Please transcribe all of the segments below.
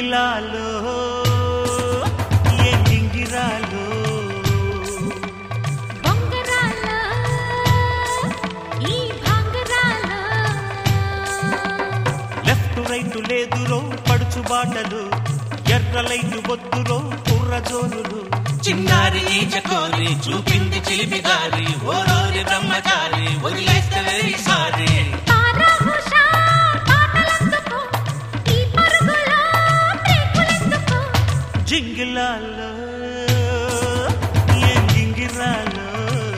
జింగిలాలో ఏ జింగిరాలో బొంగరాలో ఈ భాంగరాలో left right లేదురో పడుచు బాటలు ఎర్ర లైటు బొత్తురో కుర్ర జోనులు చిన్నారి ఈ చకోరి చూపింది చిలిపిదారి ఓరోరి బ్రహ్మచారి వదిలేస్తే వెరీ సారీ జింగిలాలో ఏం జింగిరాలో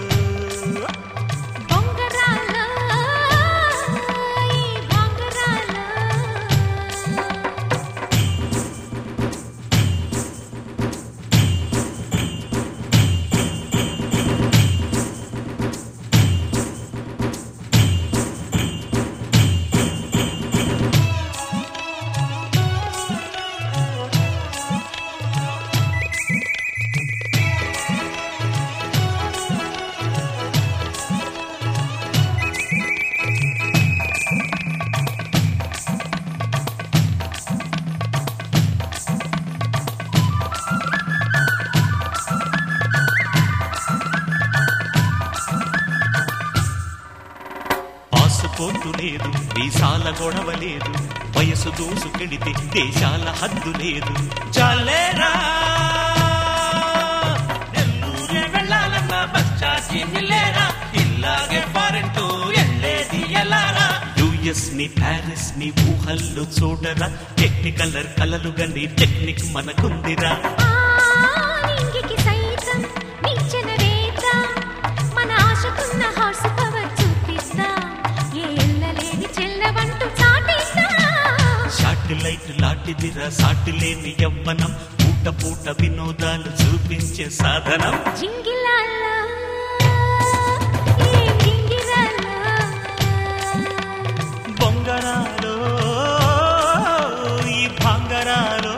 బొంగరాలో ఈ భాంగరాలో పాసుపోటు లేదు వీసాల గొడవ లేదు వయసు దూసుకెడితే దేశాల హద్దు లేదు చాలేరా నెల్లూరే వెళ్ళాలన్నా బస్ ఛార్జీ నిల్లేరా ఇల్లాగే ఫారెన్ టు ఎల్లేది ఎలారా యుఎస్ ని ప్యారిస్ ని ఊహల్లో చూడరా టెక్నికలర్ కలలు గని టెక్నిక్ మనకుందిరా నింగికి సైతం నిచ్చెన వేద్దాం మన ఆశకున్న హార్స్ పవర్ చూపిద్దాం ఏ ఎల్లలేని చెల్లవంటూ చాటిద్దాం శాటిలైట్ లాంటిదిరా సాటి లేని యవ్వనం పూట పూట వినోదాలు చూపించే సాధనం జింగిలాలో ఈ జింగిరాలో బొంగరాలో ఈ భాంగరాలో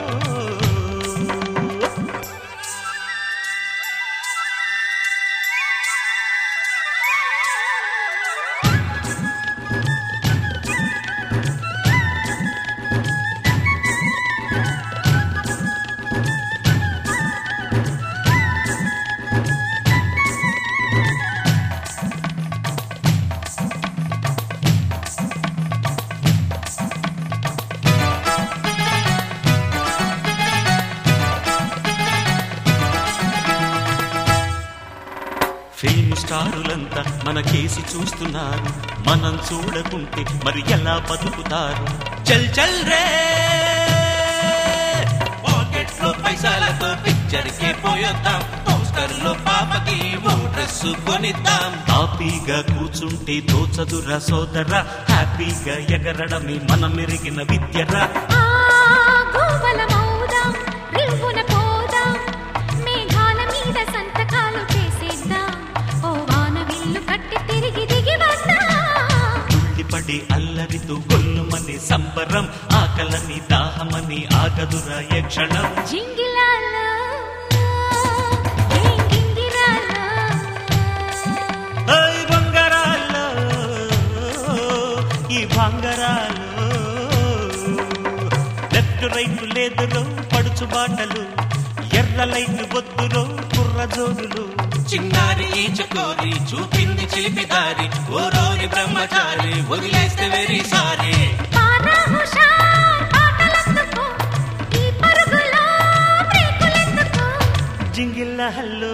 ఫిల్మ్ స్టారులంతా మన కేసి చూస్తున్నారు మనం చూడకుంటే మరి ఎలా బతుకుతారు చల్ చల్ రే పాకెట్ లో పైసలతో పిక్చర్ కి పోయొద్దాం పోస్టర్ లో పాపకి ఓ డ్రెస్ కొనిద్దాం హ్యాపీగా కూర్చుంటే తోచదురా సోదరా హ్యాపీగా ఎగరడమే మనం మెరిగిన విద్యరా ఆ గోవలమౌదాం రివ్వున పోదాం మేఘాల మీద సంతకాలు చేసేద్దాం ఓ వాన విల్లు కట్టి తిరిగి దిగి వద్దాం తుళ్ళిపడి అల్లరితో గొల్లుమని సంబరం ఆకలని దాహమని ఆగదురా ఏ క్షణం జింగిలాలో ఈ జింగిరాలో ఓయ్ బంగారాల్లో ఈ భాంగరాలు లెఫ్ట్ రైట్ లేదులో పడుచు బాటలు ఎర్ర లైట్ బొత్తులో కుర్ర జోడులు చిన్నారి ఈ చకోరి చూపింది చిలిపిదారి ఓరోరి బ్రహ్మచారి వదిలేస్తే వెరీ సారీ పానా హుషార్ పాటలెందుకు ఈ పరుగులో బ్రేకులెందుకు జింగిల్ల హల్లో